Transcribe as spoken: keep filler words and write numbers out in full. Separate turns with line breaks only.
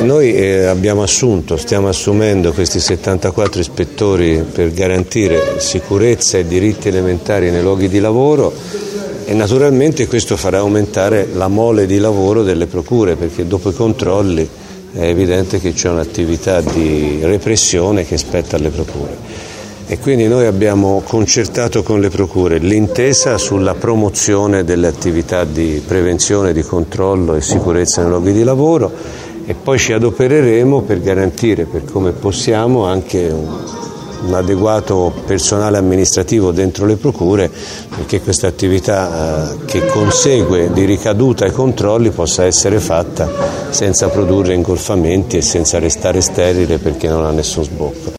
noi eh, abbiamo assunto, stiamo assumendo questi settantaquattro ispettori per garantire sicurezza e diritti elementari nei luoghi di lavoro e naturalmente questo farà aumentare la mole di lavoro delle procure, perché dopo i controlli è evidente che c'è un'attività di repressione che spetta alle procure. E quindi noi abbiamo concertato con le procure l'intesa sulla promozione delle attività di prevenzione, di controllo e sicurezza nei luoghi di lavoro e poi ci adopereremo per garantire per come possiamo anche un, un adeguato personale amministrativo dentro le procure perché questa attività eh, che consegue di ricaduta ai controlli possa essere fatta senza produrre ingolfamenti e senza restare sterile perché non ha nessun sbocco.